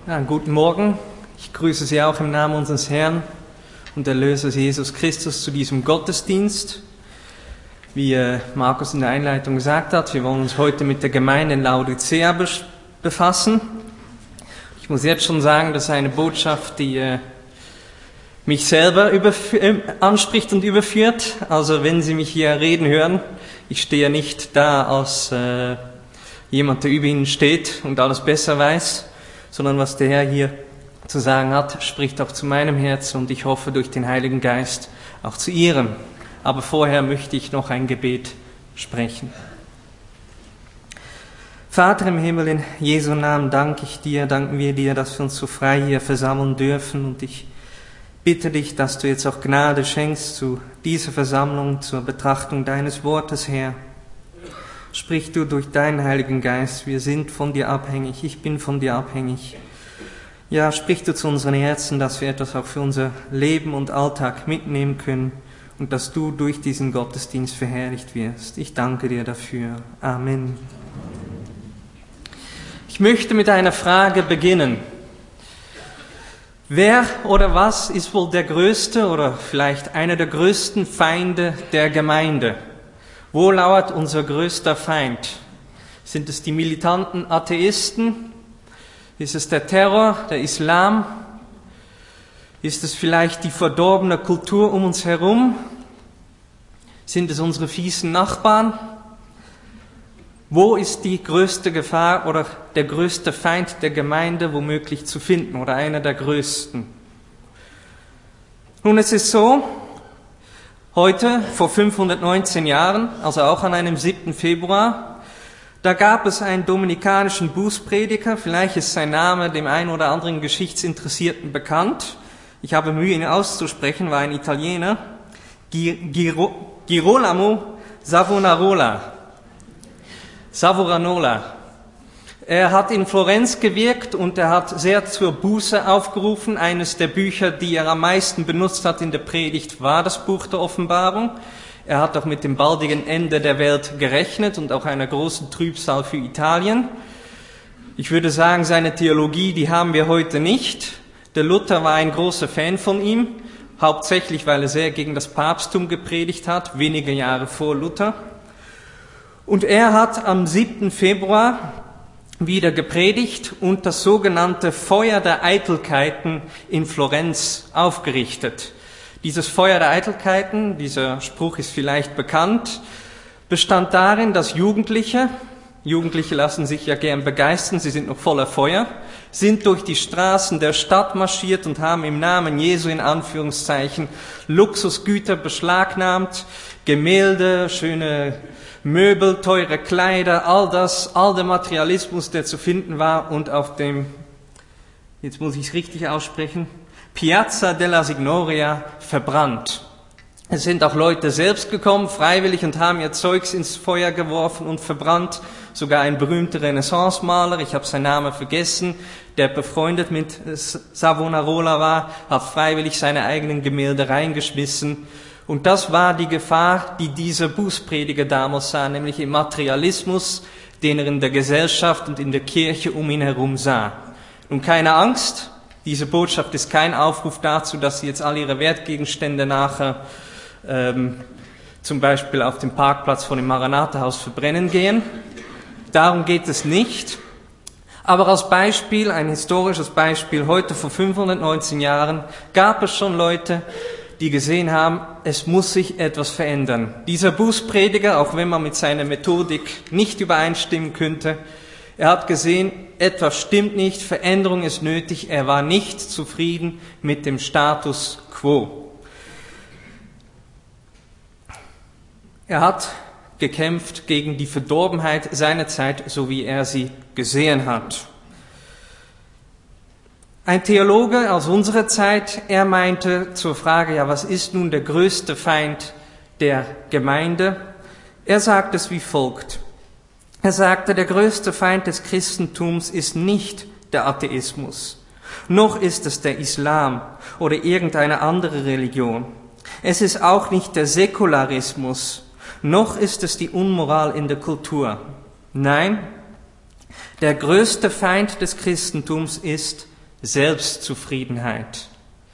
Ja, guten Morgen. Ich grüße Sie auch im Namen unseres Herrn und Erlösers Jesus Christus zu diesem Gottesdienst. Wie Markus in der Einleitung gesagt hat, wir wollen uns heute mit der Gemeinde in Laodicea befassen. Ich muss jetzt schon sagen, das ist eine Botschaft, die mich selber anspricht und überführt. Also wenn Sie mich hier reden hören, ich stehe nicht da als jemand, der über Ihnen steht und alles besser weiß, sondern was der Herr hier zu sagen hat, spricht auch zu meinem Herzen und ich hoffe durch den Heiligen Geist auch zu Ihrem. Aber vorher möchte ich noch ein Gebet sprechen. Vater im Himmel, in Jesu Namen danken wir dir, dass wir uns so frei hier versammeln dürfen und ich bitte dich, dass du jetzt auch Gnade schenkst zu dieser Versammlung, zur Betrachtung deines Wortes, Herr. Sprich du durch deinen Heiligen Geist, wir sind von dir abhängig, ich bin von dir abhängig. Ja, sprich du zu unseren Herzen, dass wir etwas auch für unser Leben und Alltag mitnehmen können und dass du durch diesen Gottesdienst verherrlicht wirst. Ich danke dir dafür. Amen. Ich möchte mit einer Frage beginnen. Wer oder was ist wohl der größte oder vielleicht einer der größten Feinde der Gemeinde? Wo lauert unser größter Feind? Sind es die militanten Atheisten? Ist es der Terror, der Islam? Ist es vielleicht die verdorbene Kultur um uns herum? Sind es unsere fiesen Nachbarn? Wo ist die größte Gefahr oder der größte Feind der Gemeinde womöglich zu finden oder einer der größten? Nun, es ist so, heute, vor 519 Jahren, also auch an einem 7. Februar, da gab es einen dominikanischen Bußprediger, vielleicht ist sein Name dem einen oder anderen Geschichtsinteressierten bekannt. Ich habe Mühe, ihn auszusprechen, war ein Italiener, Girolamo Savonarola. Er hat in Florenz gewirkt und er hat sehr zur Buße aufgerufen. Eines der Bücher, die er am meisten benutzt hat in der Predigt, war das Buch der Offenbarung. Er hat auch mit dem baldigen Ende der Welt gerechnet und auch einer großen Trübsal für Italien. Ich würde sagen, seine Theologie, die haben wir heute nicht. Der Luther war ein großer Fan von ihm, hauptsächlich, weil er sehr gegen das Papsttum gepredigt hat, wenige Jahre vor Luther. Und er hat am 7. Februar wieder gepredigt und das sogenannte Feuer der Eitelkeiten in Florenz aufgerichtet. Dieses Feuer der Eitelkeiten, dieser Spruch ist vielleicht bekannt, bestand darin, dass Jugendliche lassen sich ja gern begeistern, sie sind noch voller Feuer, sind durch die Straßen der Stadt marschiert und haben im Namen Jesu in Anführungszeichen Luxusgüter beschlagnahmt, Gemälde, schöne Möbel, teure Kleider, all der Materialismus, der zu finden war und auf dem, jetzt muss ich es richtig aussprechen, Piazza della Signoria verbrannt. Es sind auch Leute selbst gekommen, freiwillig, und haben ihr Zeugs ins Feuer geworfen und verbrannt. Sogar ein berühmter Renaissance-Maler, ich habe seinen Namen vergessen, der befreundet mit Savonarola war, hat freiwillig seine eigenen Gemälde reingeschmissen. Und das war die Gefahr, die dieser Bußprediger damals sah, nämlich im Materialismus, den er in der Gesellschaft und in der Kirche um ihn herum sah. Nun, keine Angst, diese Botschaft ist kein Aufruf dazu, dass Sie jetzt all Ihre Wertgegenstände nachher zum Beispiel auf dem Parkplatz von dem Maranatha-Haus verbrennen gehen. Darum geht es nicht. Aber als Beispiel, ein historisches Beispiel, heute vor 519 Jahren gab es schon Leute, die gesehen haben, es muss sich etwas verändern. Dieser Bußprediger, auch wenn man mit seiner Methodik nicht übereinstimmen könnte, er hat gesehen, etwas stimmt nicht, Veränderung ist nötig, er war nicht zufrieden mit dem Status quo. Er hat gekämpft gegen die Verdorbenheit seiner Zeit, so wie er sie gesehen hat. Ein Theologe aus unserer Zeit, er meinte zur Frage, ja, was ist nun der größte Feind der Gemeinde? Er sagt es wie folgt. Er sagte, der größte Feind des Christentums ist nicht der Atheismus, noch ist es der Islam oder irgendeine andere Religion. Es ist auch nicht der Säkularismus, noch ist es die Unmoral in der Kultur. Nein, der größte Feind des Christentums ist Selbstzufriedenheit.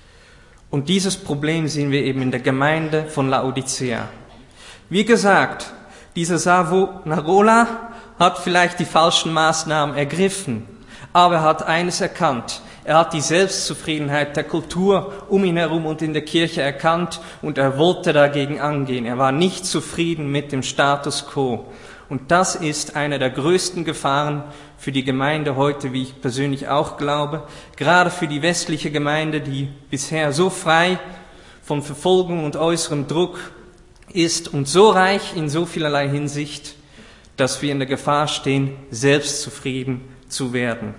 Und dieses Problem sehen wir eben in der Gemeinde von Laodicea. Wie gesagt, dieser Savonarola hat vielleicht die falschen Maßnahmen ergriffen, aber er hat eines erkannt. Er hat die Selbstzufriedenheit der Kultur um ihn herum und in der Kirche erkannt und er wollte dagegen angehen. Er war nicht zufrieden mit dem Status quo. Und das ist eine der größten Gefahren für die Gemeinde heute, wie ich persönlich auch glaube. Gerade für die westliche Gemeinde, die bisher so frei von Verfolgung und äußerem Druck ist und so reich in so vielerlei Hinsicht, dass wir in der Gefahr stehen, selbstzufrieden zu werden.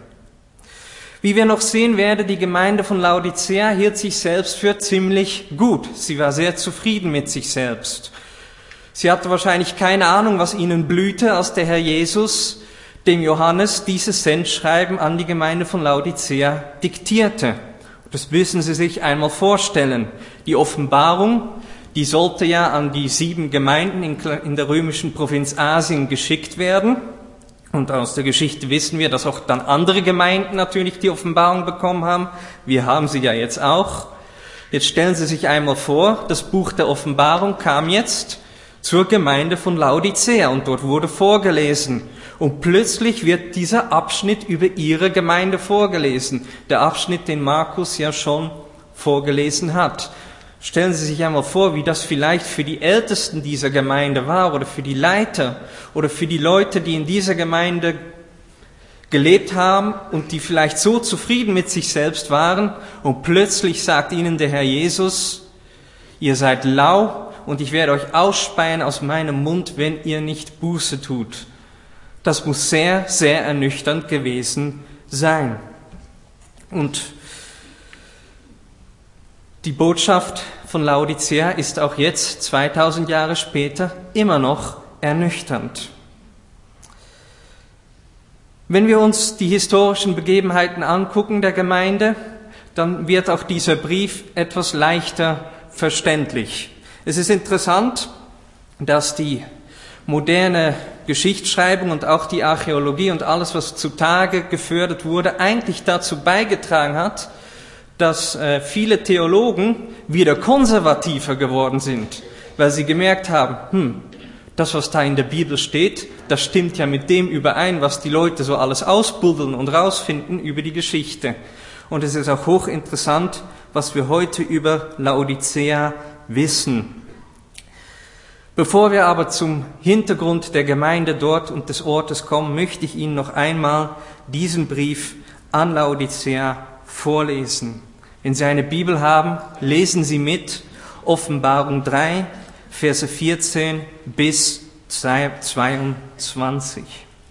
Wie wir noch sehen werden, die Gemeinde von Laodicea hielt sich selbst für ziemlich gut. Sie war sehr zufrieden mit sich selbst. Sie hatte wahrscheinlich keine Ahnung, was ihnen blühte, als der Herr Jesus dem Johannes dieses Sendschreiben an die Gemeinde von Laodicea diktierte. Das müssen Sie sich einmal vorstellen. Die Offenbarung, die sollte ja an die 7 Gemeinden in der römischen Provinz Asien geschickt werden. Und aus der Geschichte wissen wir, dass auch dann andere Gemeinden natürlich die Offenbarung bekommen haben. Wir haben sie ja jetzt auch. Jetzt stellen Sie sich einmal vor, das Buch der Offenbarung kam jetzt zur Gemeinde von Laodicea und dort wurde vorgelesen. Und plötzlich wird dieser Abschnitt über ihre Gemeinde vorgelesen. Der Abschnitt, den Markus ja schon vorgelesen hat. Stellen Sie sich einmal vor, wie das vielleicht für die Ältesten dieser Gemeinde war oder für die Leiter oder für die Leute, die in dieser Gemeinde gelebt haben und die vielleicht so zufrieden mit sich selbst waren und plötzlich sagt ihnen der Herr Jesus, ihr seid lau und ich werde euch ausspeien aus meinem Mund, wenn ihr nicht Buße tut. Das muss sehr, sehr ernüchternd gewesen sein. Und die Botschaft von Laodicea ist auch jetzt, 2000 Jahre später, immer noch ernüchternd. Wenn wir uns die historischen Begebenheiten angucken der Gemeinde, dann wird auch dieser Brief etwas leichter verständlich. Es ist interessant, dass die moderne Geschichtsschreibung und auch die Archäologie und alles, was zutage gefördert wurde, eigentlich dazu beigetragen hat, dass viele Theologen wieder konservativer geworden sind, weil sie gemerkt haben, das, was da in der Bibel steht, das stimmt ja mit dem überein, was die Leute so alles ausbuddeln und rausfinden über die Geschichte. Und es ist auch hochinteressant, was wir heute über Laodicea wissen. Bevor wir aber zum Hintergrund der Gemeinde dort und des Ortes kommen, möchte ich Ihnen noch einmal diesen Brief an Laodicea vorlesen. Wenn Sie eine Bibel haben, lesen Sie mit Offenbarung 3, Verse 14 bis 22.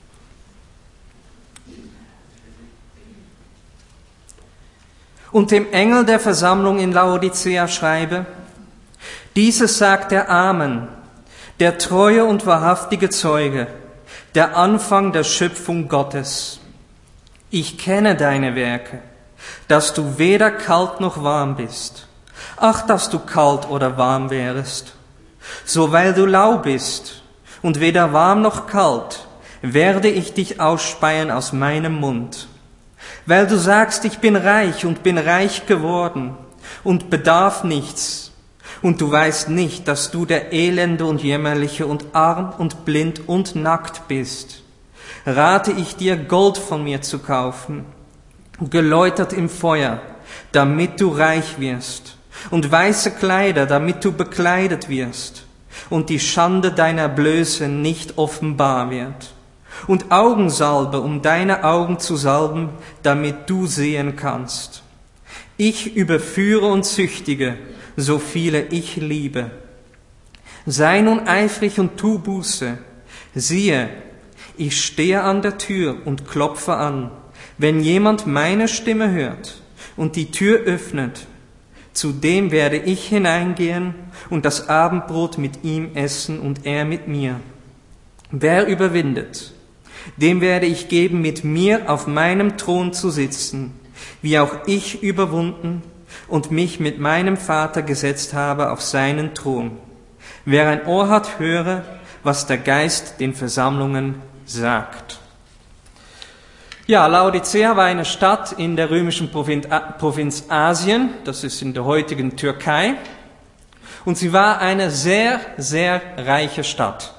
Und dem Engel der Versammlung in Laodicea schreibe, dieses sagt der Amen, der treue und wahrhaftige Zeuge, der Anfang der Schöpfung Gottes. Ich kenne deine Werke, dass du weder kalt noch warm bist. Ach, dass du kalt oder warm wärest. So weil du lau bist und weder warm noch kalt, werde ich dich ausspeien aus meinem Mund. Weil du sagst, ich bin reich und bin reich geworden und bedarf nichts, und du weißt nicht, dass du der Elende und Jämmerliche und arm und blind und nackt bist, rate ich dir, Gold von mir zu kaufen, geläutert im Feuer, damit du reich wirst, und weiße Kleider, damit du bekleidet wirst, und die Schande deiner Blöße nicht offenbar wird, und Augensalbe, um deine Augen zu salben, damit du sehen kannst. Ich überführe und züchtige, so viele ich liebe. Sei nun eifrig und tu Buße. Siehe, ich stehe an der Tür und klopfe an. Wenn jemand meine Stimme hört und die Tür öffnet, zu dem werde ich hineingehen und das Abendbrot mit ihm essen und er mit mir. Wer überwindet, dem werde ich geben, mit mir auf meinem Thron zu sitzen, wie auch ich überwunden und mich mit meinem Vater gesetzt habe auf seinen Thron. Wer ein Ohr hat, höre, was der Geist den Versammlungen sagt. Ja, Laodicea war eine Stadt in der römischen Provinz Asien, das ist in der heutigen Türkei, und sie war eine sehr, sehr reiche Stadt.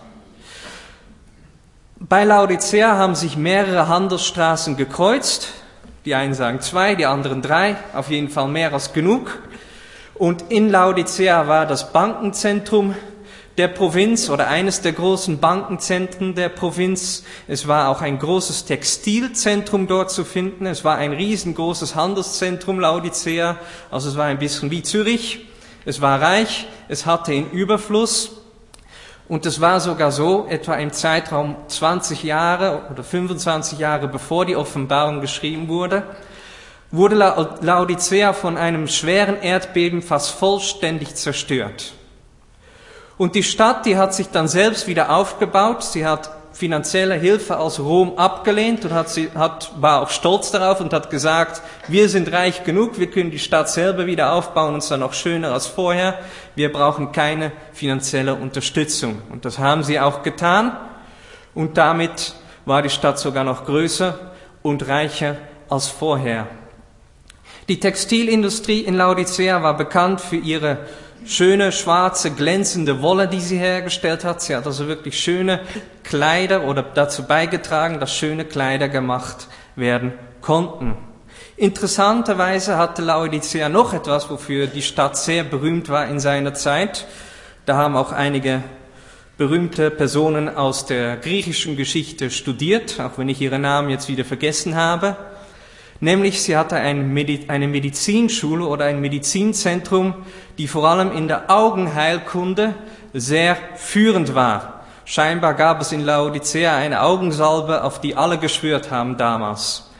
Bei Laodicea haben sich mehrere Handelsstraßen gekreuzt, die einen sagen 2, die anderen 3, auf jeden Fall mehr als genug. Und in Laodicea war das Bankenzentrum der Provinz oder eines der großen Bankenzentren der Provinz. Es war auch ein großes Textilzentrum dort zu finden. Es war ein riesengroßes Handelszentrum Laodicea, also es war ein bisschen wie Zürich. Es war reich, es hatte in Überfluss. Und es war sogar so, etwa im Zeitraum 20 Jahre oder 25 Jahre bevor die Offenbarung geschrieben wurde Laodicea von einem schweren Erdbeben fast vollständig zerstört. Und die Stadt, die hat sich dann selbst wieder aufgebaut. Sie hat finanzielle Hilfe aus Rom abgelehnt und war auch stolz darauf und hat gesagt, wir sind reich genug, wir können die Stadt selber wieder aufbauen und zwar noch schöner als vorher. Wir brauchen keine finanzielle Unterstützung. Und das haben sie auch getan. Und damit war die Stadt sogar noch größer und reicher als vorher. Die Textilindustrie in Laodicea war bekannt für ihre schöne, schwarze, glänzende Wolle, die sie hergestellt hat. Sie hat also wirklich schöne Kleider oder dazu beigetragen, dass schöne Kleider gemacht werden konnten. Interessanterweise hatte Laodicea noch etwas, wofür die Stadt sehr berühmt war in seiner Zeit. Da haben auch einige berühmte Personen aus der griechischen Geschichte studiert, auch wenn ich ihre Namen jetzt wieder vergessen habe. Nämlich sie hatte eine Medizinschule oder ein Medizinzentrum, die vor allem in der Augenheilkunde sehr führend war. Scheinbar gab es in Laodicea eine Augensalbe, auf die alle geschwört haben damals.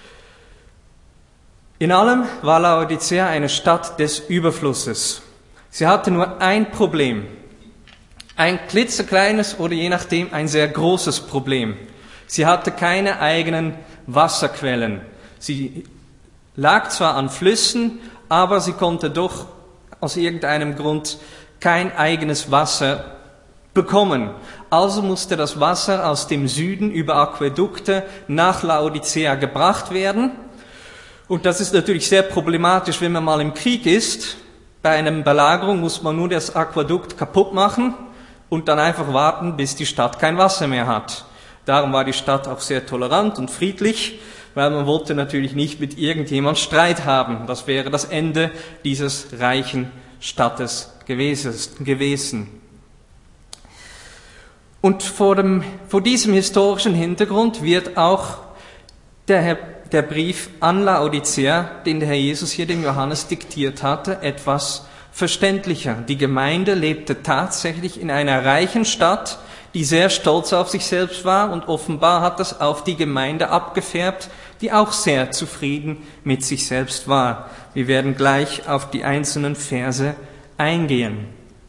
In allem war Laodicea eine Stadt des Überflusses. Sie hatte nur ein Problem. Ein klitzekleines oder je nachdem ein sehr großes Problem. Sie hatte keine eigenen Wasserquellen. Sie lag zwar an Flüssen, aber sie konnte doch aus irgendeinem Grund kein eigenes Wasser bekommen. Also musste das Wasser aus dem Süden über Aquädukte nach Laodicea gebracht werden. Und das ist natürlich sehr problematisch, wenn man mal im Krieg ist. Bei einer Belagerung muss man nur das Aquädukt kaputt machen und dann einfach warten, bis die Stadt kein Wasser mehr hat. Darum war die Stadt auch sehr tolerant und friedlich, weil man wollte natürlich nicht mit irgendjemand Streit haben. Das wäre das Ende dieses reichen Stadtes gewesen. Und vor diesem historischen Hintergrund wird auch der Brief an Laodicea, den der Herr Jesus hier dem Johannes diktiert hatte, etwas verständlicher. Die Gemeinde lebte tatsächlich in einer reichen Stadt, die sehr stolz auf sich selbst war, und offenbar hat das auf die Gemeinde abgefärbt, die auch sehr zufrieden mit sich selbst war. Wir werden gleich auf die einzelnen Verse eingehen.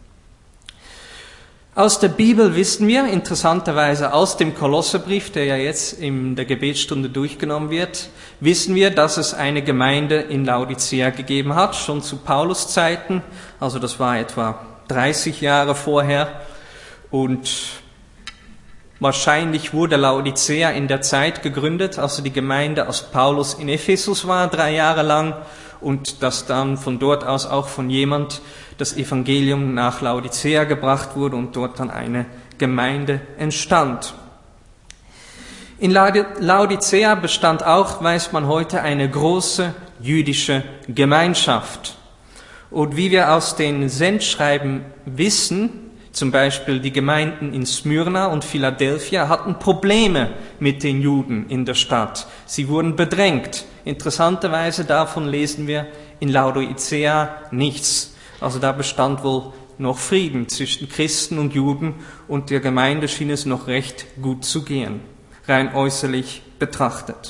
Aus der Bibel wissen wir, interessanterweise aus dem Kolosserbrief, der ja jetzt in der Gebetsstunde durchgenommen wird, wissen wir, dass es eine Gemeinde in Laodicea gegeben hat, schon zu Paulus Zeiten, also das war etwa 30 Jahre vorher, und wahrscheinlich wurde Laodicea in der Zeit gegründet, also die Gemeinde aus Paulus in Ephesus war 3 Jahre lang, und dass dann von dort aus auch von jemand das Evangelium nach Laodicea gebracht wurde und dort dann eine Gemeinde entstand. In Laodicea bestand auch, weiß man heute, eine große jüdische Gemeinschaft. Und wie wir aus den Sendschreiben wissen, zum Beispiel die Gemeinden in Smyrna und Philadelphia hatten Probleme mit den Juden in der Stadt. Sie wurden bedrängt. Interessanterweise davon lesen wir in Laodicea nichts. Also da bestand wohl noch Frieden zwischen Christen und Juden und der Gemeinde schien es noch recht gut zu gehen, rein äußerlich betrachtet.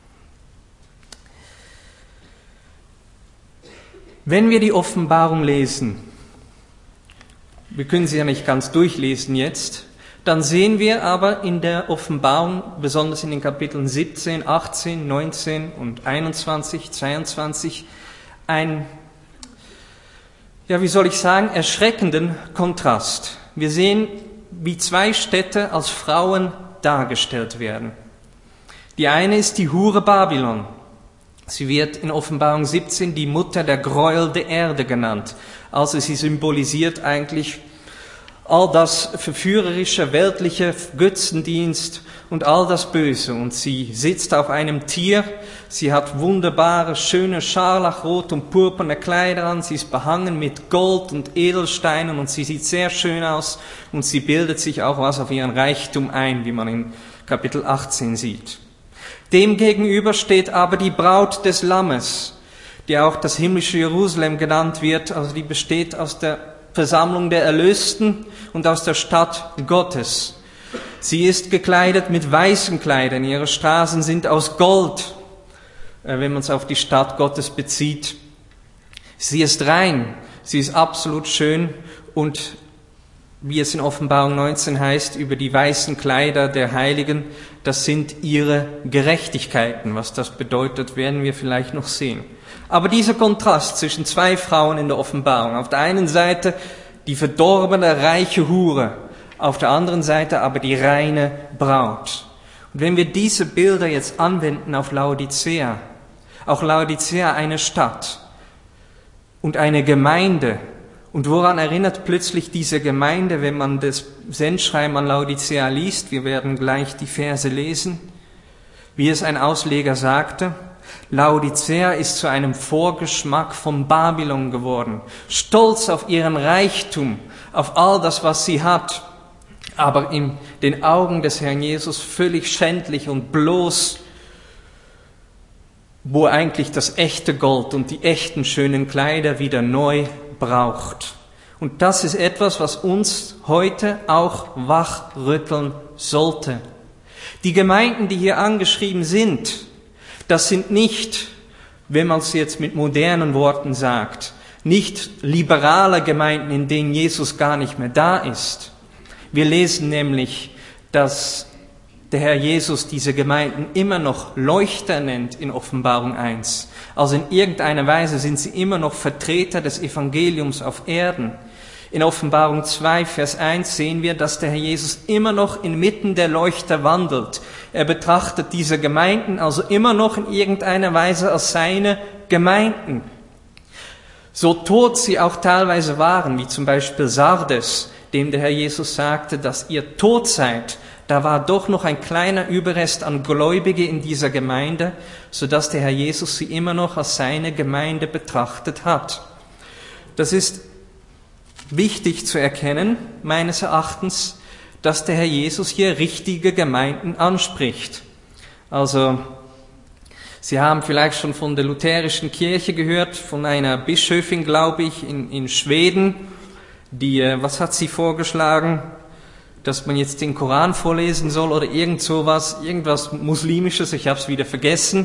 Wenn wir die Offenbarung lesen, wir können sie ja nicht ganz durchlesen jetzt, dann sehen wir aber in der Offenbarung, besonders in den Kapiteln 17, 18, 19 und 21, 22, einen, erschreckenden Kontrast. Wir sehen, wie 2 Städte als Frauen dargestellt werden. Die eine ist die Hure Babylon. Sie wird in Offenbarung 17 die Mutter der Gräuel der Erde genannt. Also sie symbolisiert eigentlich all das verführerische, weltliche, Götzendienst und all das Böse. Und sie sitzt auf einem Tier, sie hat wunderbare, schöne, scharlachrot und purpurne Kleider an, sie ist behangen mit Gold und Edelsteinen und sie sieht sehr schön aus und sie bildet sich auch was auf ihren Reichtum ein, wie man in Kapitel 18 sieht. Demgegenüber steht aber die Braut des Lammes, die auch das himmlische Jerusalem genannt wird, also die besteht aus der Versammlung der Erlösten und aus der Stadt Gottes. Sie ist gekleidet mit weißen Kleidern, ihre Straßen sind aus Gold, wenn man es auf die Stadt Gottes bezieht. Sie ist rein, sie ist absolut schön und wie es in Offenbarung 19 heißt, über die weißen Kleider der Heiligen, das sind ihre Gerechtigkeiten. Was das bedeutet, werden wir vielleicht noch sehen. Aber dieser Kontrast zwischen zwei Frauen in der Offenbarung, auf der einen Seite die verdorbene, reiche Hure, auf der anderen Seite aber die reine Braut. Und wenn wir diese Bilder jetzt anwenden auf Laodicea, auch Laodicea eine Stadt und eine Gemeinde, und woran erinnert plötzlich diese Gemeinde, wenn man das Sendschreiben an Laodicea liest? Wir werden gleich die Verse lesen. Wie es ein Ausleger sagte, Laodicea ist zu einem Vorgeschmack von Babylon geworden, stolz auf ihren Reichtum, auf all das, was sie hat, aber in den Augen des Herrn Jesus völlig schändlich und bloß, wo eigentlich das echte Gold und die echten schönen Kleider wieder neu braucht. Und das ist etwas, was uns heute auch wachrütteln sollte. Die Gemeinden, die hier angeschrieben sind, das sind nicht, wenn man es jetzt mit modernen Worten sagt, nicht liberale Gemeinden, in denen Jesus gar nicht mehr da ist. Wir lesen nämlich, dass der Herr Jesus diese Gemeinden immer noch Leuchter nennt in Offenbarung 1. Also in irgendeiner Weise sind sie immer noch Vertreter des Evangeliums auf Erden. In Offenbarung 2, Vers 1 sehen wir, dass der Herr Jesus immer noch inmitten der Leuchter wandelt. Er betrachtet diese Gemeinden also immer noch in irgendeiner Weise als seine Gemeinden. So tot sie auch teilweise waren, wie zum Beispiel Sardes, dem der Herr Jesus sagte, dass ihr tot seid, da war doch noch ein kleiner Überrest an Gläubige in dieser Gemeinde, sodass der Herr Jesus sie immer noch als seine Gemeinde betrachtet hat. Das ist wichtig zu erkennen, meines Erachtens, dass der Herr Jesus hier richtige Gemeinden anspricht. Also, Sie haben vielleicht schon von der lutherischen Kirche gehört, von einer Bischöfin, glaube ich, in Schweden, die, was hat sie vorgeschlagen? Dass man jetzt den Koran vorlesen soll oder irgendwas Muslimisches, ich habe es wieder vergessen.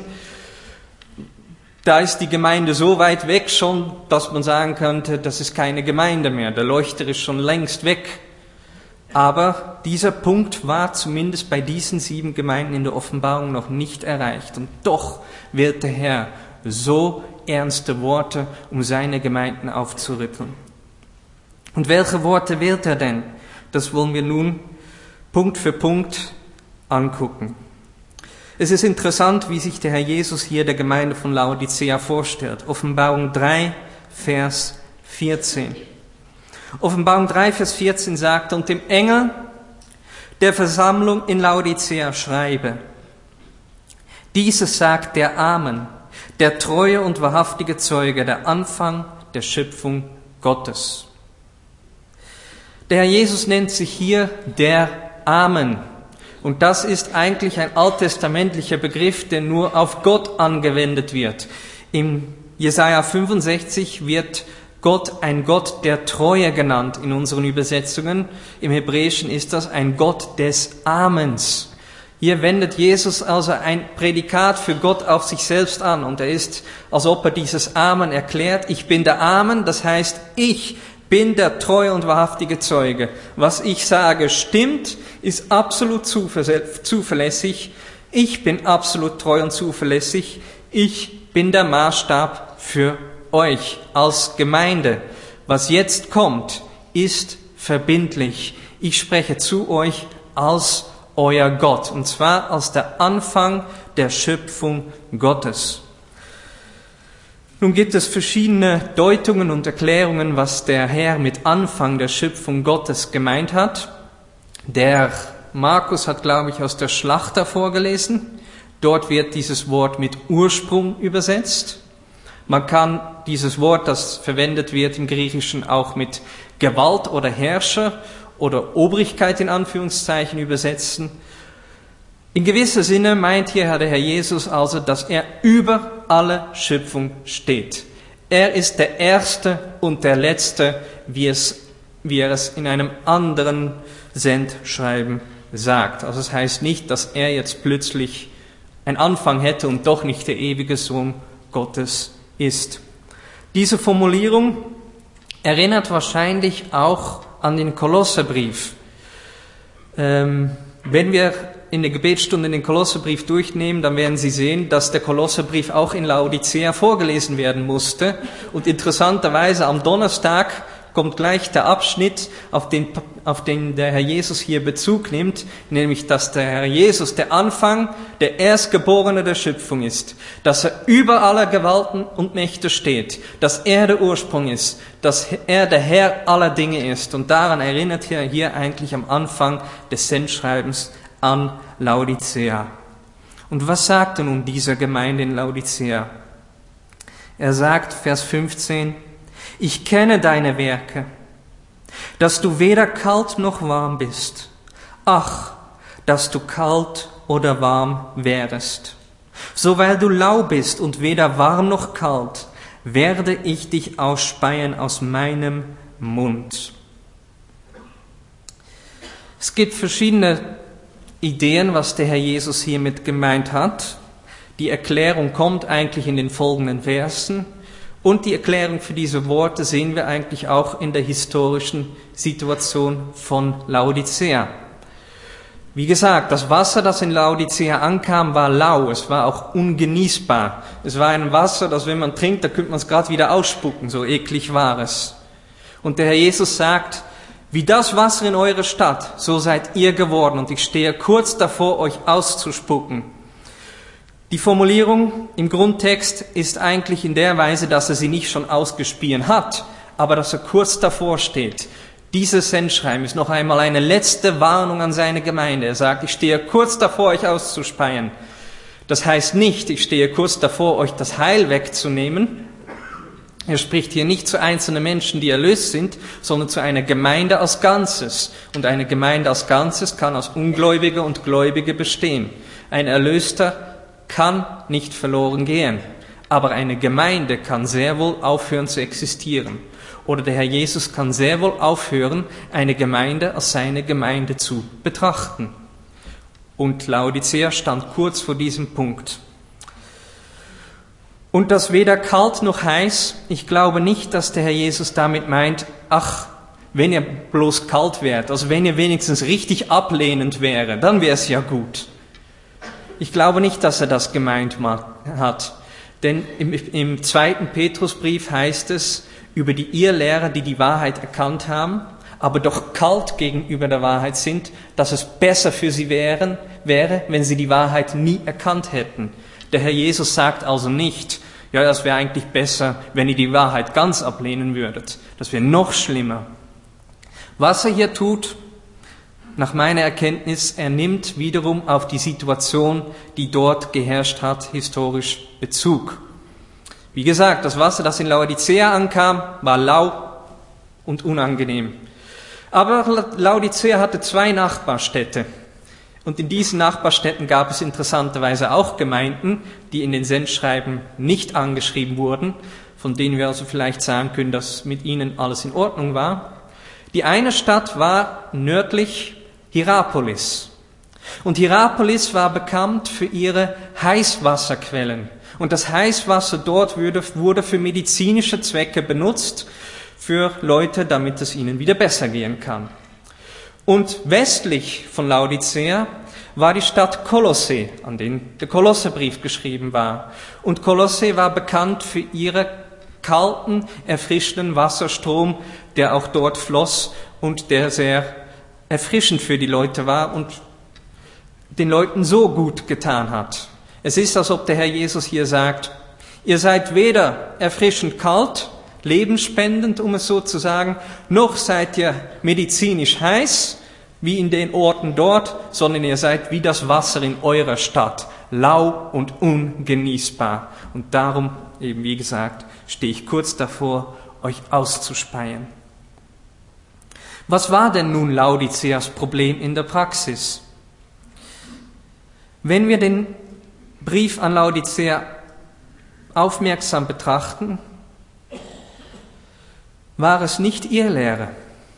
Da ist die Gemeinde so weit weg schon, dass man sagen könnte, das ist keine Gemeinde mehr, der Leuchter ist schon längst weg. Aber dieser Punkt war zumindest bei diesen 7 Gemeinden in der Offenbarung noch nicht erreicht. Und doch wählt der Herr so ernste Worte, um seine Gemeinden aufzurütteln. Und welche Worte wählt er denn? Das wollen wir nun Punkt für Punkt angucken. Es ist interessant, wie sich der Herr Jesus hier der Gemeinde von Laodicea vorstellt. Offenbarung 3, Vers 14. Offenbarung 3, Vers 14 sagt, und dem Engel der Versammlung in Laodicea schreibe, dieses sagt der Amen, der treue und wahrhaftige Zeuge, der Anfang der Schöpfung Gottes. Der Herr Jesus nennt sich hier der Amen. Und das ist eigentlich ein alttestamentlicher Begriff, der nur auf Gott angewendet wird. Im Jesaja 65 wird Gott ein Gott der Treue genannt in unseren Übersetzungen. Im Hebräischen ist das ein Gott des Amens. Hier wendet Jesus also ein Prädikat für Gott auf sich selbst an. Und er ist, als ob er dieses Amen erklärt. Ich bin der Amen, das heißt, ich bin der treue und wahrhaftige Zeuge. Was ich sage, stimmt, ist absolut zuverlässig. Ich bin absolut treu und zuverlässig. Ich bin der Maßstab für euch als Gemeinde. Was jetzt kommt, ist verbindlich. Ich spreche zu euch als euer Gott. Und zwar als der Anfang der Schöpfung Gottes. Nun gibt es verschiedene Deutungen und Erklärungen, was der Herr mit Anfang der Schöpfung Gottes gemeint hat. Der Markus hat, glaube ich, aus der Schlachter vorgelesen. Dort wird dieses Wort mit Ursprung übersetzt. Man kann dieses Wort, das verwendet wird im Griechischen, auch mit Gewalt oder Herrscher oder Obrigkeit in Anführungszeichen übersetzen. In gewissem Sinne meint hier der Herr Jesus also, dass er über alle Schöpfung steht. Er ist der Erste und der Letzte, wie er es in einem anderen Sendschreiben sagt. Also es heißt nicht, dass er jetzt plötzlich einen Anfang hätte und doch nicht der ewige Sohn Gottes ist. Diese Formulierung erinnert wahrscheinlich auch an den Kolosserbrief. Wenn wir in der Gebetsstunde den Kolosserbrief durchnehmen, dann werden Sie sehen, dass der Kolosserbrief auch in Laodicea vorgelesen werden musste. Und interessanterweise am Donnerstag kommt gleich der Abschnitt, auf den der Herr Jesus hier Bezug nimmt, nämlich, dass der Herr Jesus der Anfang, der Erstgeborene der Schöpfung ist, dass er über aller Gewalten und Mächte steht, dass er der Ursprung ist, dass er der Herr aller Dinge ist. Und daran erinnert er hier eigentlich am Anfang des Sendschreibens an Laodicea. Und was sagt er nun dieser Gemeinde in Laodicea? Er sagt, Vers 15, ich kenne deine Werke, dass du weder kalt noch warm bist. Ach, dass du kalt oder warm wärest. So weil du lau bist und weder warm noch kalt, werde ich dich ausspeien aus meinem Mund. Es gibt verschiedene Ideen, was der Herr Jesus hiermit gemeint hat. Die Erklärung kommt eigentlich in den folgenden Versen. Und die Erklärung für diese Worte sehen wir eigentlich auch in der historischen Situation von Laodicea. Wie gesagt, das Wasser, das in Laodicea ankam, war lau, es war auch ungenießbar. Es war ein Wasser, das, wenn man trinkt, da könnte man es gerade wieder ausspucken, so eklig war es. Und der Herr Jesus sagt, wie das Wasser in eurer Stadt, so seid ihr geworden und ich stehe kurz davor, euch auszuspucken. Die Formulierung im Grundtext ist eigentlich in der Weise, dass er sie nicht schon ausgespien hat, aber dass er kurz davor steht. Dieses Sendschreiben ist noch einmal eine letzte Warnung an seine Gemeinde. Er sagt, ich stehe kurz davor, euch auszuspeien. Das heißt nicht, ich stehe kurz davor, euch das Heil wegzunehmen. Er spricht hier nicht zu einzelnen Menschen, die erlöst sind, sondern zu einer Gemeinde als Ganzes. Und eine Gemeinde als Ganzes kann aus Ungläubige und Gläubige bestehen. Ein Erlöster kann nicht verloren gehen, aber eine Gemeinde kann sehr wohl aufhören zu existieren. Oder der Herr Jesus kann sehr wohl aufhören, eine Gemeinde als seine Gemeinde zu betrachten. Und Laodicea stand kurz vor diesem Punkt. Und das weder kalt noch heiß, ich glaube nicht, dass der Herr Jesus damit meint, ach, wenn ihr bloß kalt wärt, also wenn ihr wenigstens richtig ablehnend wäre, dann wäre es ja gut. Ich glaube nicht, dass er das gemeint hat, denn im 2. Petrusbrief heißt es über die Irrlehrer, die die Wahrheit erkannt haben, aber doch kalt gegenüber der Wahrheit sind, dass es besser für sie wäre, wenn sie die Wahrheit nie erkannt hätten. Der Herr Jesus sagt also nicht, ja, das wäre eigentlich besser, wenn ihr die Wahrheit ganz ablehnen würdet. Das wäre noch schlimmer. Was er hier tut, nach meiner Erkenntnis, er nimmt wiederum auf die Situation, die dort geherrscht hat, historisch Bezug. Wie gesagt, das Wasser, das in Laodicea ankam, war lau und unangenehm. Aber Laodicea hatte 2 Nachbarstädte. Und in diesen Nachbarstädten gab es interessanterweise auch Gemeinden, die in den Sendschreiben nicht angeschrieben wurden, von denen wir also vielleicht sagen können, dass mit ihnen alles in Ordnung war. Die eine Stadt war nördlich Hierapolis. Und Hierapolis war bekannt für ihre Heißwasserquellen. Und das Heißwasser dort wurde für medizinische Zwecke benutzt, für Leute, damit es ihnen wieder besser gehen kann. Und westlich von Laodicea war die Stadt Kolosse, an den der Kolosserbrief geschrieben war. Und Kolosse war bekannt für ihre kalten, erfrischenden Wasserstrom, der auch dort floss und der sehr erfrischend für die Leute war und den Leuten so gut getan hat. Es ist, als ob der Herr Jesus hier sagt, ihr seid weder erfrischend kalt, lebensspendend, um es so zu sagen, noch seid ihr medizinisch heiß, wie in den Orten dort, sondern ihr seid wie das Wasser in eurer Stadt, lau und ungenießbar. Und darum, eben wie gesagt, stehe ich kurz davor, euch auszuspeien. Was war denn nun Laodiceas Problem in der Praxis? Wenn wir den Brief an Laodicea aufmerksam betrachten, war es nicht Irrlehre.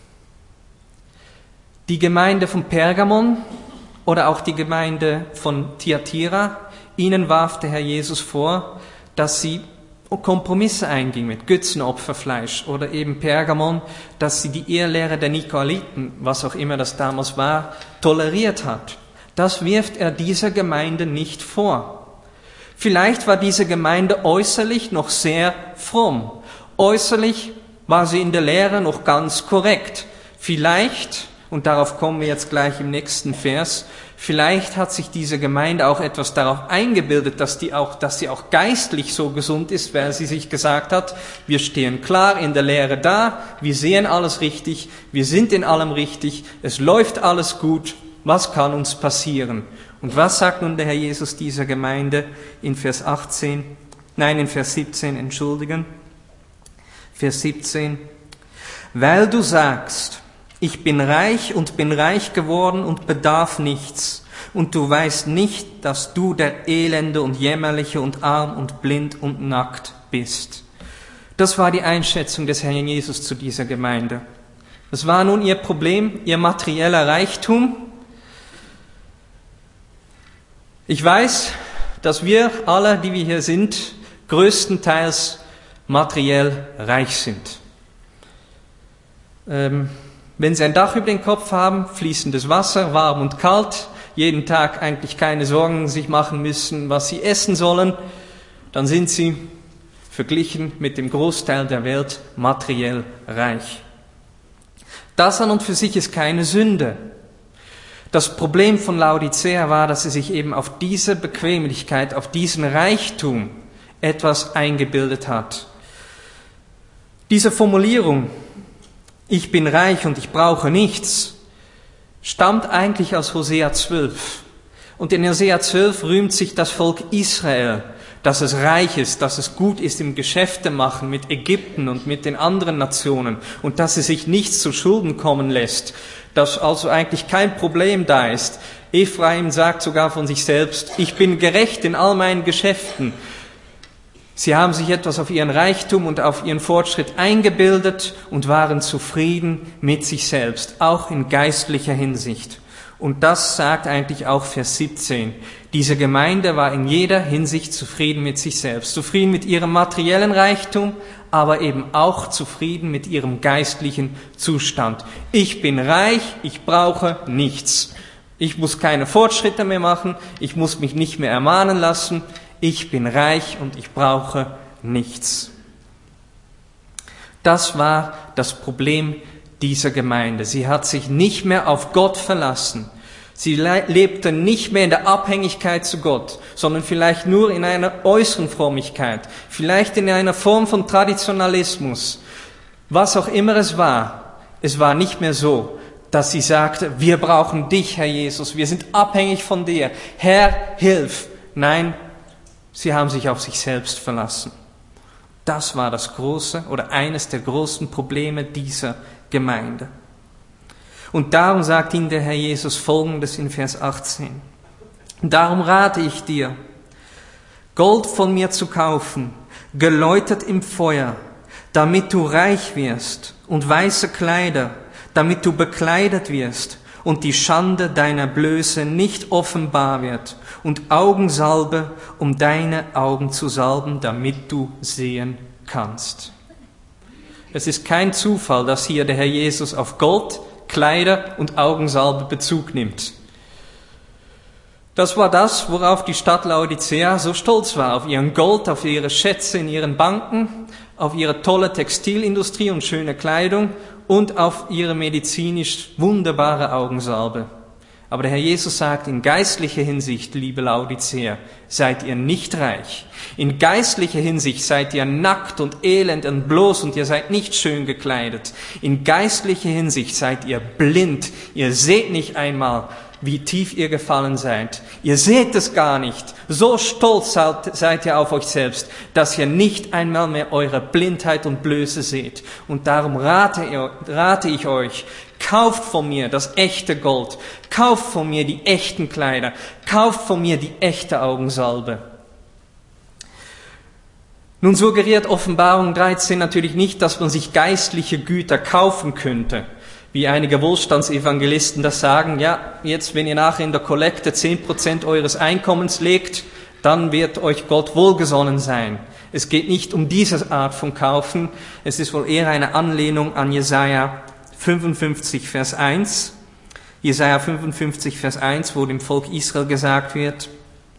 Die Gemeinde von Pergamon oder auch die Gemeinde von Thyatira, ihnen warf der Herr Jesus vor, dass sie Kompromisse einging mit Götzenopferfleisch, oder eben Pergamon, dass sie die Irrlehre der Nikolaiten, was auch immer das damals war, toleriert hat. Das wirft er dieser Gemeinde nicht vor. Vielleicht war diese Gemeinde äußerlich noch sehr fromm. Äußerlich war sie in der Lehre noch ganz korrekt. Vielleicht, und darauf kommen wir jetzt gleich im nächsten Vers, vielleicht hat sich diese Gemeinde auch etwas darauf eingebildet, dass sie auch geistlich so gesund ist, weil sie sich gesagt hat, wir stehen klar in der Lehre da, wir sehen alles richtig, wir sind in allem richtig, es läuft alles gut, was kann uns passieren? Und was sagt nun der Herr Jesus dieser Gemeinde in Vers 17, Vers 17, weil du sagst, ich bin reich und bin reich geworden und bedarf nichts. Und du weißt nicht, dass du der Elende und Jämmerliche und arm und blind und nackt bist. Das war die Einschätzung des Herrn Jesus zu dieser Gemeinde. Das war nun ihr Problem, ihr materieller Reichtum. Ich weiß, dass wir alle, die wir hier sind, größtenteils materiell reich sind. Wenn Sie ein Dach über den Kopf haben, fließendes Wasser, warm und kalt, jeden Tag eigentlich keine Sorgen sich machen müssen, was Sie essen sollen, dann sind Sie verglichen mit dem Großteil der Welt materiell reich. Das an und für sich ist keine Sünde. Das Problem von Laodicea war, dass sie sich eben auf diese Bequemlichkeit, auf diesen Reichtum etwas eingebildet hat. Diese Formulierung, ich bin reich und ich brauche nichts, stammt eigentlich aus Hosea 12. Und in Hosea 12 rühmt sich das Volk Israel, dass es reich ist, dass es gut ist im Geschäfte machen mit Ägypten und mit den anderen Nationen und dass es sich nichts zu Schulden kommen lässt, dass also eigentlich kein Problem da ist. Ephraim sagt sogar von sich selbst, ich bin gerecht in all meinen Geschäften. Sie haben sich etwas auf ihren Reichtum und auf ihren Fortschritt eingebildet und waren zufrieden mit sich selbst, auch in geistlicher Hinsicht. Und das sagt eigentlich auch Vers 17. Diese Gemeinde war in jeder Hinsicht zufrieden mit sich selbst, zufrieden mit ihrem materiellen Reichtum, aber eben auch zufrieden mit ihrem geistlichen Zustand. Ich bin reich, ich brauche nichts. Ich muss keine Fortschritte mehr machen, ich muss mich nicht mehr ermahnen lassen. Ich bin reich und ich brauche nichts. Das war das Problem dieser Gemeinde. Sie hat sich nicht mehr auf Gott verlassen. Sie lebte nicht mehr in der Abhängigkeit zu Gott, sondern vielleicht nur in einer äußeren Frömmigkeit, vielleicht in einer Form von Traditionalismus. Was auch immer es war nicht mehr so, dass sie sagte, wir brauchen dich, Herr Jesus, wir sind abhängig von dir. Herr, hilf. Nein, sie haben sich auf sich selbst verlassen. Das war das große oder eines der großen Probleme dieser Gemeinde. Und darum sagt ihnen der Herr Jesus Folgendes in Vers 18. Darum rate ich dir, Gold von mir zu kaufen, geläutert im Feuer, damit du reich wirst, und weiße Kleider, damit du bekleidet wirst und die Schande deiner Blöße nicht offenbar wird, und Augensalbe, um deine Augen zu salben, damit du sehen kannst. Es ist kein Zufall, dass hier der Herr Jesus auf Gold, Kleider und Augensalbe Bezug nimmt. Das war das, worauf die Stadt Laodicea so stolz war, auf ihren Gold, auf ihre Schätze in ihren Banken, auf ihre tolle Textilindustrie und schöne Kleidung und auf ihre medizinisch wunderbare Augensalbe. Aber der Herr Jesus sagt, in geistlicher Hinsicht, liebe Laodicea, seid ihr nicht reich. In geistlicher Hinsicht seid ihr nackt und elend und bloß und ihr seid nicht schön gekleidet. In geistlicher Hinsicht seid ihr blind. Ihr seht nicht einmal, wie tief ihr gefallen seid. Ihr seht es gar nicht. So stolz seid ihr auf euch selbst, dass ihr nicht einmal mehr eure Blindheit und Blöße seht. Und darum rate ich euch, kauft von mir das echte Gold, kauft von mir die echten Kleider, kauft von mir die echte Augensalbe. Nun suggeriert Offenbarung 13 natürlich nicht, dass man sich geistliche Güter kaufen könnte, wie einige Wohlstandsevangelisten das sagen. Ja, jetzt, wenn ihr nachher in der Kollekte 10% eures Einkommens legt, dann wird euch Gott wohlgesonnen sein. Es geht nicht um diese Art von Kaufen, es ist wohl eher eine Anlehnung an Jesaja 55, Vers 1. Jesaja 55, Vers 1, wo dem Volk Israel gesagt wird: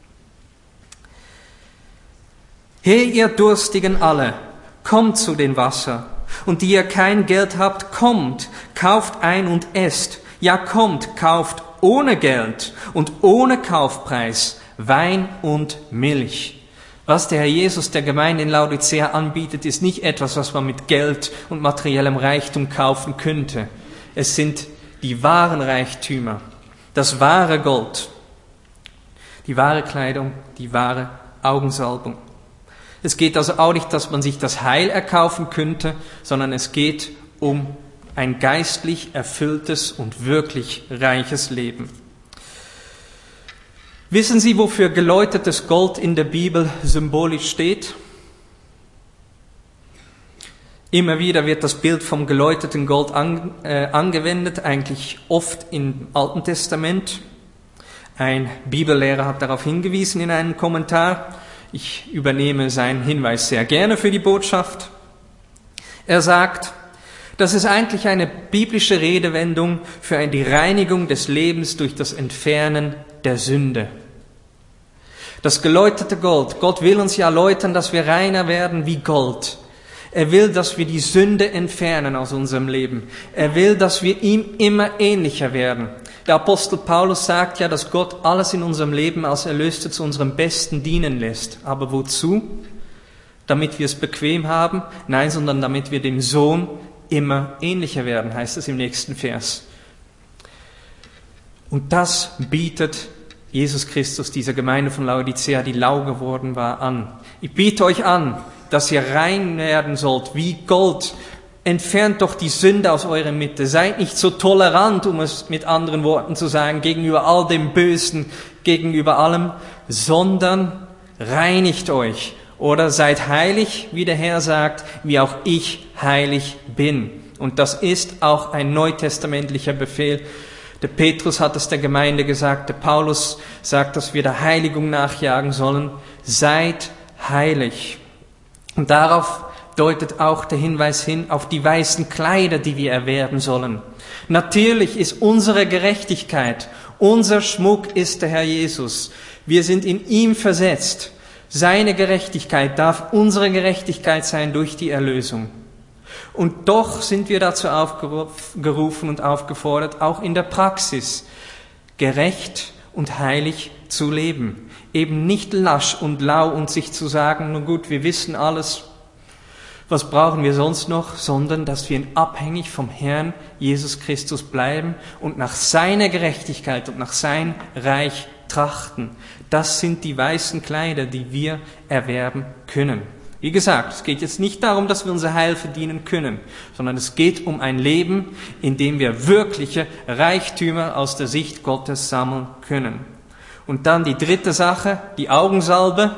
He, ihr Durstigen alle, kommt zu den Wasser. Und die ihr kein Geld habt, kommt, kauft ein und esst. Ja, kommt, kauft ohne Geld und ohne Kaufpreis Wein und Milch. Was der Herr Jesus der Gemeinde in Laodicea anbietet, ist nicht etwas, was man mit Geld und materiellem Reichtum kaufen könnte. Es sind die wahren Reichtümer, das wahre Gold, die wahre Kleidung, die wahre Augensalbung. Es geht also auch nicht, dass man sich das Heil erkaufen könnte, sondern es geht um ein geistlich erfülltes und wirklich reiches Leben. Wissen Sie, wofür geläutertes Gold in der Bibel symbolisch steht? Immer wieder wird das Bild vom geläuterten Gold angewendet, eigentlich oft im Alten Testament. Ein Bibellehrer hat darauf hingewiesen in einem Kommentar. Ich übernehme seinen Hinweis sehr gerne für die Botschaft. Er sagt, das ist eigentlich eine biblische Redewendung für die Reinigung des Lebens durch das Entfernen der Sünde. Das geläuterte Gold. Gott will uns ja läutern, dass wir reiner werden wie Gold. Er will, dass wir die Sünde entfernen aus unserem Leben. Er will, dass wir ihm immer ähnlicher werden. Der Apostel Paulus sagt ja, dass Gott alles in unserem Leben als Erlöste zu unserem Besten dienen lässt. Aber wozu? Damit wir es bequem haben? Nein, sondern damit wir dem Sohn immer ähnlicher werden, heißt es im nächsten Vers. Und das bietet Jesus Christus dieser Gemeinde von Laodicea, die lau geworden war, an. Ich biete euch an, dass ihr rein werden sollt wie Gold. Entfernt doch die Sünde aus eurer Mitte. Seid nicht so tolerant, um es mit anderen Worten zu sagen, gegenüber all dem Bösen, gegenüber allem, sondern reinigt euch. Oder seid heilig, wie der Herr sagt, wie auch ich heilig bin. Und das ist auch ein neutestamentlicher Befehl. Der Petrus hat es der Gemeinde gesagt, der Paulus sagt, dass wir der Heiligung nachjagen sollen. Seid heilig. Und darauf deutet auch der Hinweis hin auf die weißen Kleider, die wir erwerben sollen. Natürlich ist unsere Gerechtigkeit, unser Schmuck ist der Herr Jesus. Wir sind in ihm versetzt. Seine Gerechtigkeit darf unsere Gerechtigkeit sein durch die Erlösung. Und doch sind wir dazu aufgerufen und aufgefordert, auch in der Praxis gerecht und heilig zu leben. Eben nicht lasch und lau und sich zu sagen, nun gut, wir wissen alles, was brauchen wir sonst noch, sondern dass wir abhängig vom Herrn Jesus Christus bleiben und nach seiner Gerechtigkeit und nach sein Reich trachten. Das sind die weißen Kleider, die wir erwerben können. Wie gesagt, es geht jetzt nicht darum, dass wir unser Heil verdienen können, sondern es geht um ein Leben, in dem wir wirkliche Reichtümer aus der Sicht Gottes sammeln können. Und dann die dritte Sache, die Augensalbe.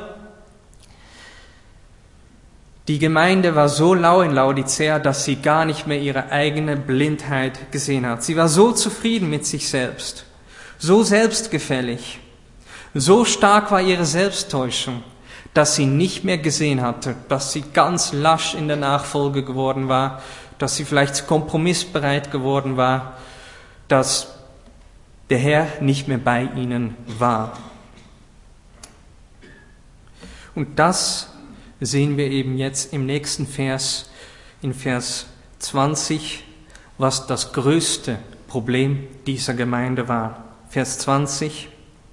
Die Gemeinde war so lau in Laodicea, dass sie gar nicht mehr ihre eigene Blindheit gesehen hat. Sie war so zufrieden mit sich selbst, so selbstgefällig, so stark war ihre Selbsttäuschung, dass sie nicht mehr gesehen hatte, dass sie ganz lasch in der Nachfolge geworden war, dass sie vielleicht kompromissbereit geworden war, dass der Herr nicht mehr bei ihnen war. Und das sehen wir eben jetzt im nächsten Vers, in Vers 20, was das größte Problem dieser Gemeinde war. Vers 20.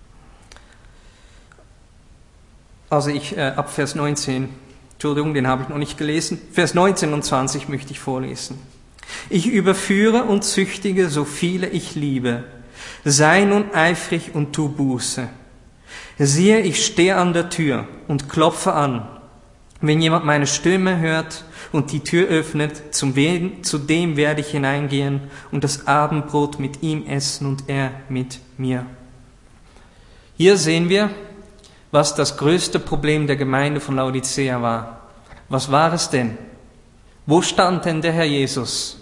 Ab Vers 19, Entschuldigung, den habe ich noch nicht gelesen. Vers 19 und 20 möchte ich vorlesen. Ich überführe und züchtige so viele ich liebe. Sei nun eifrig und tu Buße. Siehe, ich stehe an der Tür und klopfe an. Wenn jemand meine Stimme hört und die Tür öffnet, zu dem werde ich hineingehen und das Abendbrot mit ihm essen und er mit mir. Hier sehen wir, was das größte Problem der Gemeinde von Laodicea war. Was war es denn? Wo stand denn der Herr Jesus?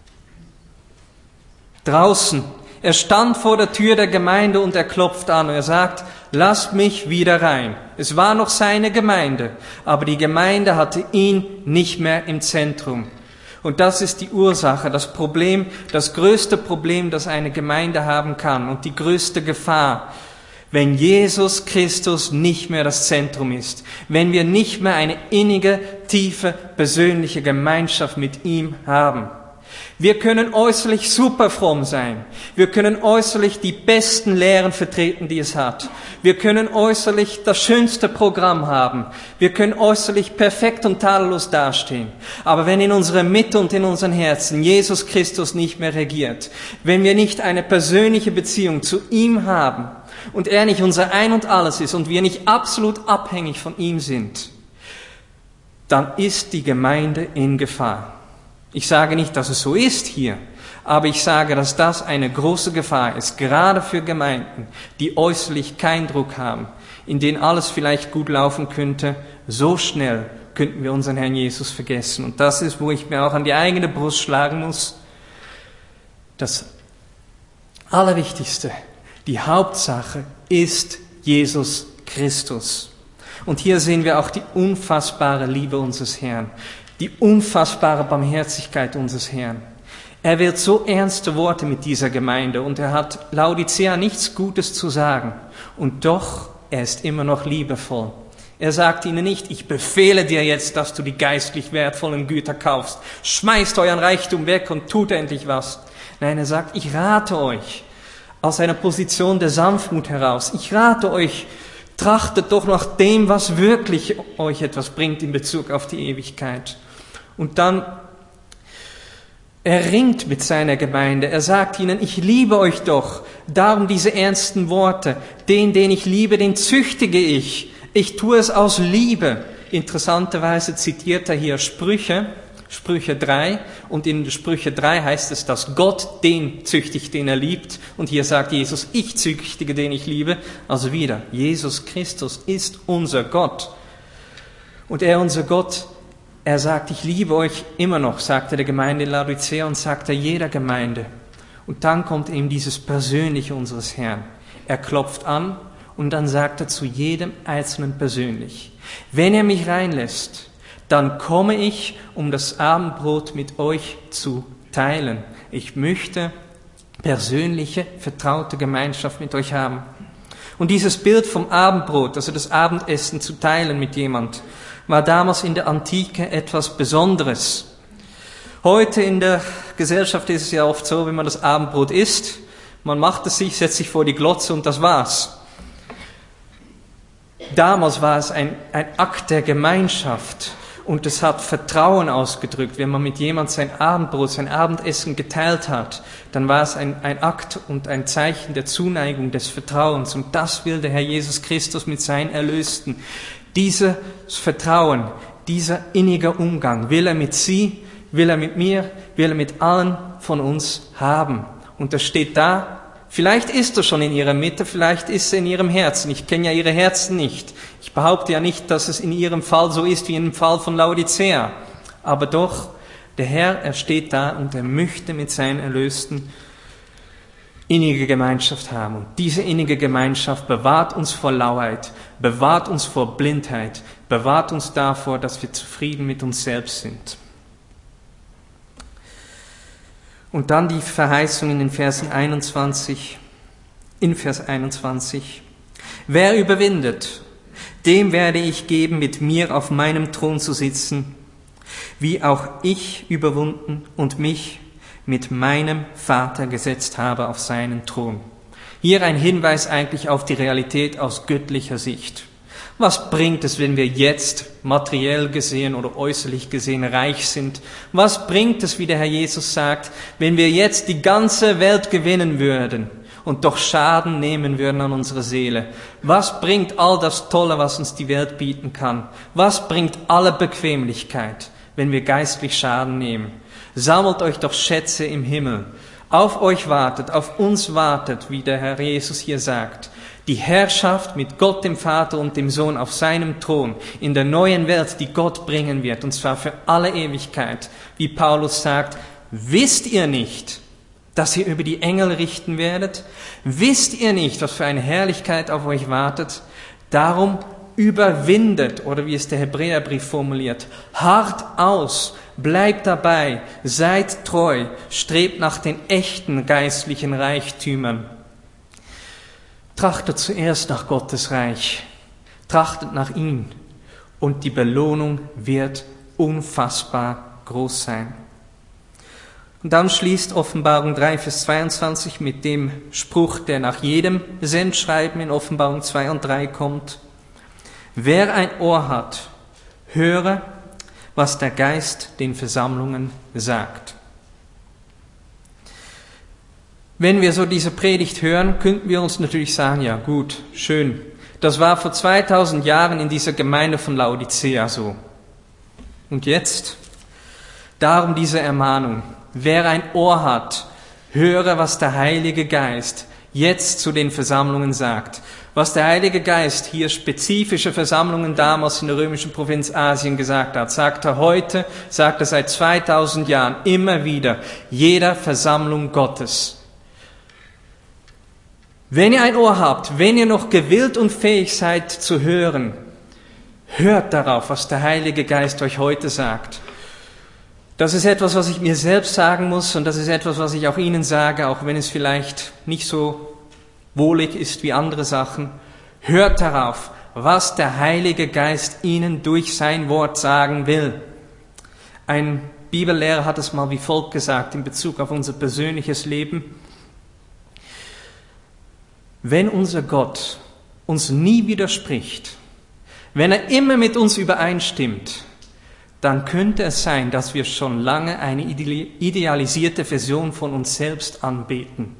Draußen. Er stand vor der Tür der Gemeinde und er klopft an und er sagt, lasst mich wieder rein. Es war noch seine Gemeinde, aber die Gemeinde hatte ihn nicht mehr im Zentrum. Und das ist die Ursache, das Problem, das größte Problem, das eine Gemeinde haben kann und die größte Gefahr, wenn Jesus Christus nicht mehr das Zentrum ist, wenn wir nicht mehr eine innige, tiefe, persönliche Gemeinschaft mit ihm haben. Wir können äußerlich super fromm sein. Wir können äußerlich die besten Lehren vertreten, die es hat. Wir können äußerlich das schönste Programm haben. Wir können äußerlich perfekt und tadellos dastehen. Aber wenn in unserer Mitte und in unseren Herzen Jesus Christus nicht mehr regiert, wenn wir nicht eine persönliche Beziehung zu ihm haben und er nicht unser Ein und Alles ist und wir nicht absolut abhängig von ihm sind, dann ist die Gemeinde in Gefahr. Ich sage nicht, dass es so ist hier, aber ich sage, dass das eine große Gefahr ist, gerade für Gemeinden, die äußerlich keinen Druck haben, in denen alles vielleicht gut laufen könnte. So schnell könnten wir unseren Herrn Jesus vergessen. Und das ist, wo ich mir auch an die eigene Brust schlagen muss. Das Allerwichtigste, die Hauptsache ist Jesus Christus. Und hier sehen wir auch die unfassbare Liebe unseres Herrn. Die unfassbare Barmherzigkeit unseres Herrn. Er wird so ernste Worte mit dieser Gemeinde und er hat Laodicea nichts Gutes zu sagen. Und doch, er ist immer noch liebevoll. Er sagt ihnen nicht, ich befehle dir jetzt, dass du die geistlich wertvollen Güter kaufst. Schmeißt euren Reichtum weg und tut endlich was. Nein, er sagt, ich rate euch aus einer Position der Sanftmut heraus. Ich rate euch, trachtet doch nach dem, was wirklich euch etwas bringt in Bezug auf die Ewigkeit. Und dann, er ringt mit seiner Gemeinde. Er sagt ihnen, ich liebe euch doch. Darum diese ernsten Worte. Den ich liebe, den züchtige ich. Ich tue es aus Liebe. Interessanterweise zitiert er hier Sprüche 3. Und in Sprüche 3 heißt es, dass Gott den züchtigt, den er liebt. Und hier sagt Jesus, ich züchtige, den ich liebe. Also wieder, Jesus Christus ist unser Gott. Und er, unser Gott, er sagt, ich liebe euch immer noch, sagt er der Gemeinde in Laodicea und sagt er jeder Gemeinde. Und dann kommt eben dieses Persönliche unseres Herrn. Er klopft an und dann sagt er zu jedem Einzelnen persönlich, wenn er mich reinlässt, dann komme ich, um das Abendbrot mit euch zu teilen. Ich möchte persönliche, vertraute Gemeinschaft mit euch haben. Und dieses Bild vom Abendbrot, also das Abendessen zu teilen mit jemand, war damals in der Antike etwas Besonderes. Heute in der Gesellschaft ist es ja oft so, wenn man das Abendbrot isst, man macht es sich, setzt sich vor die Glotze und das war's. Damals war es ein Akt der Gemeinschaft und es hat Vertrauen ausgedrückt. Wenn man mit jemand sein Abendbrot, sein Abendessen geteilt hat, dann war es ein Akt und ein Zeichen der Zuneigung, des Vertrauens. Und das will der Herr Jesus Christus mit seinen Erlösten. Dieses Vertrauen, dieser innige Umgang will er mit sie, will er mit mir, will er mit allen von uns haben. Und das steht da. Vielleicht ist er schon in ihrer Mitte, vielleicht ist er in ihrem Herzen. Ich kenne ja ihre Herzen nicht. Ich behaupte ja nicht, dass es in ihrem Fall so ist wie im Fall von Laodicea. Aber doch, der Herr, er steht da und er möchte mit seinen Erlösten innige Gemeinschaft haben. Und diese innige Gemeinschaft bewahrt uns vor Lauheit, bewahrt uns vor Blindheit, bewahrt uns davor, dass wir zufrieden mit uns selbst sind. Und dann die Verheißung in Vers 21. Wer überwindet, dem werde ich geben, mit mir auf meinem Thron zu sitzen, wie auch ich überwunden und mich mit meinem Vater gesetzt habe auf seinen Thron. Hier ein Hinweis eigentlich auf die Realität aus göttlicher Sicht. Was bringt es, wenn wir jetzt materiell gesehen oder äußerlich gesehen reich sind? Was bringt es, wie der Herr Jesus sagt, wenn wir jetzt die ganze Welt gewinnen würden und doch Schaden nehmen würden an unsere Seele? Was bringt all das Tolle, was uns die Welt bieten kann? Was bringt alle Bequemlichkeit, wenn wir geistlich Schaden nehmen? Sammelt euch doch Schätze im Himmel. Auf euch wartet, auf uns wartet, wie der Herr Jesus hier sagt, die Herrschaft mit Gott dem Vater und dem Sohn auf seinem Thron in der neuen Welt, die Gott bringen wird, und zwar für alle Ewigkeit. Wie Paulus sagt, wisst ihr nicht, dass ihr über die Engel richten werdet? Wisst ihr nicht, was für eine Herrlichkeit auf euch wartet? Darum überwindet, oder wie es der Hebräerbrief formuliert, hart aus, bleibt dabei, seid treu, strebt nach den echten geistlichen Reichtümern. Trachtet zuerst nach Gottes Reich, trachtet nach ihm, und die Belohnung wird unfassbar groß sein. Und dann schließt Offenbarung 3, Vers 22 mit dem Spruch, der nach jedem Sendschreiben in Offenbarung 2 und 3 kommt. Wer ein Ohr hat, höre, was der Geist den Versammlungen sagt. Wenn wir so diese Predigt hören, könnten wir uns natürlich sagen, ja gut, schön, das war vor 2000 Jahren in dieser Gemeinde von Laodicea so. Und jetzt? Darum diese Ermahnung, wer ein Ohr hat, höre, was der Heilige Geist jetzt zu den Versammlungen sagt. Was der Heilige Geist hier spezifische Versammlungen damals in der römischen Provinz Asien gesagt hat, sagt er heute, sagt er seit 2000 Jahren immer wieder, jeder Versammlung Gottes. Wenn ihr ein Ohr habt, wenn ihr noch gewillt und fähig seid zu hören, hört darauf, was der Heilige Geist euch heute sagt. Das ist etwas, was ich mir selbst sagen muss, und das ist etwas, was ich auch Ihnen sage, auch wenn es vielleicht nicht so wohlig ist wie andere Sachen. Hört darauf, was der Heilige Geist Ihnen durch sein Wort sagen will. Ein Bibellehrer hat es mal wie folgt gesagt in Bezug auf unser persönliches Leben. Wenn unser Gott uns nie widerspricht, wenn er immer mit uns übereinstimmt, dann könnte es sein, dass wir schon lange eine idealisierte Version von uns selbst anbeten.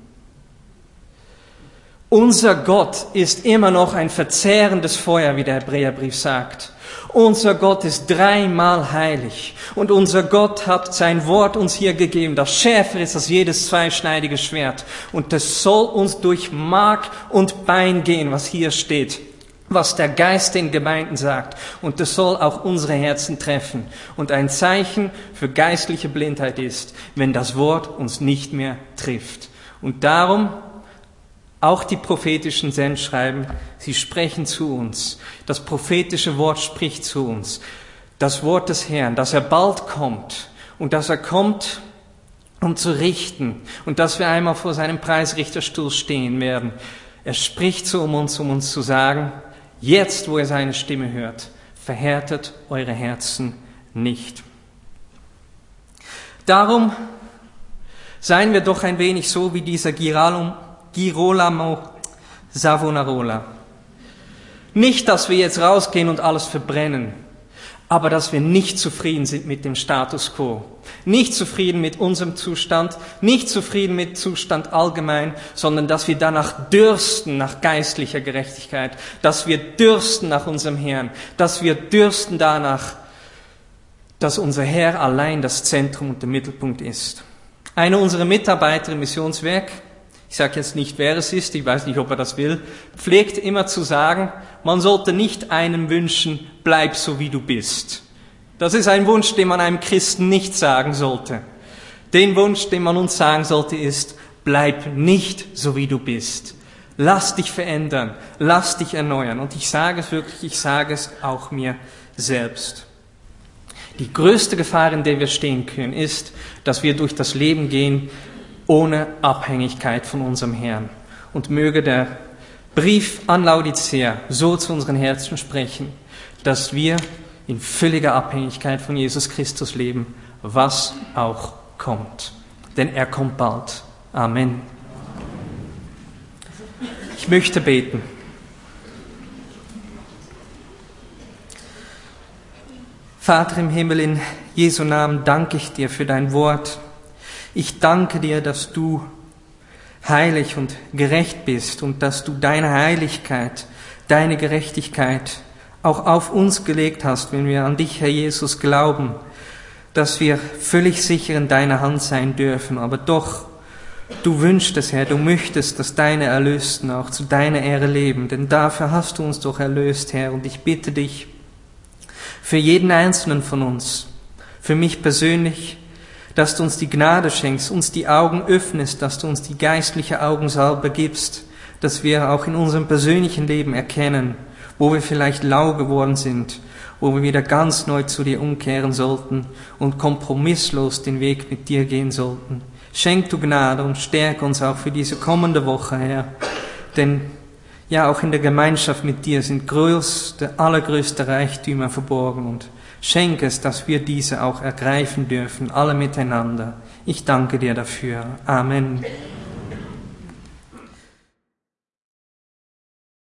Unser Gott ist immer noch ein verzehrendes Feuer, wie der Hebräerbrief sagt. Unser Gott ist dreimal heilig und unser Gott hat sein Wort uns hier gegeben, das schärfer ist als jedes zweischneidige Schwert, und das soll uns durch Mark und Bein gehen, was hier steht, was der Geist den Gemeinden sagt, und das soll auch unsere Herzen treffen und ein Zeichen für geistliche Blindheit ist, wenn das Wort uns nicht mehr trifft. Und darum auch die prophetischen Sendschreiben, sie sprechen zu uns. Das prophetische Wort spricht zu uns. Das Wort des Herrn, dass er bald kommt und dass er kommt, um zu richten und dass wir einmal vor seinem Preisrichterstuhl stehen werden. Er spricht zu uns, um uns zu sagen, jetzt, wo ihr seine Stimme hört, verhärtet eure Herzen nicht. Darum seien wir doch ein wenig so wie dieser Girolamo Savonarola. Nicht, dass wir jetzt rausgehen und alles verbrennen, aber dass wir nicht zufrieden sind mit dem Status quo. Nicht zufrieden mit unserem Zustand, nicht zufrieden mit Zustand allgemein, sondern dass wir danach dürsten nach geistlicher Gerechtigkeit, dass wir dürsten nach unserem Herrn, dass wir dürsten danach, dass unser Herr allein das Zentrum und der Mittelpunkt ist. Eine unserer Mitarbeiter im Missionswerk, ich sage jetzt nicht, wer es ist, ich weiß nicht, ob er das will, pflegt immer zu sagen, man sollte nicht einem wünschen, bleib so wie du bist. Das ist ein Wunsch, den man einem Christen nicht sagen sollte. Den Wunsch, den man uns sagen sollte, ist, bleib nicht so wie du bist. Lass dich verändern, lass dich erneuern. Und ich sage es wirklich, ich sage es auch mir selbst. Die größte Gefahr, in der wir stehen können, ist, dass wir durch das Leben gehen, ohne Abhängigkeit von unserem Herrn. Und möge der Brief an Laodicea so zu unseren Herzen sprechen, dass wir in völliger Abhängigkeit von Jesus Christus leben, was auch kommt. Denn er kommt bald. Amen. Ich möchte beten. Vater im Himmel, in Jesu Namen danke ich dir für dein Wort. Ich danke dir, dass du heilig und gerecht bist und dass du deine Heiligkeit, deine Gerechtigkeit auch auf uns gelegt hast, wenn wir an dich, Herr Jesus, glauben, dass wir völlig sicher in deiner Hand sein dürfen. Aber doch, du wünschst es, Herr, du möchtest, dass deine Erlösten auch zu deiner Ehre leben, denn dafür hast du uns doch erlöst, Herr. Und ich bitte dich für jeden Einzelnen von uns, für mich persönlich, dass du uns die Gnade schenkst, uns die Augen öffnest, dass du uns die geistliche Augensalbe gibst, dass wir auch in unserem persönlichen Leben erkennen, wo wir vielleicht lau geworden sind, wo wir wieder ganz neu zu dir umkehren sollten und kompromisslos den Weg mit dir gehen sollten. Schenk du Gnade und stärke uns auch für diese kommende Woche, Herr. Denn ja, auch in der Gemeinschaft mit dir sind allergrößte Reichtümer verborgen und schenk es, dass wir diese auch ergreifen dürfen, alle miteinander. Ich danke dir dafür. Amen.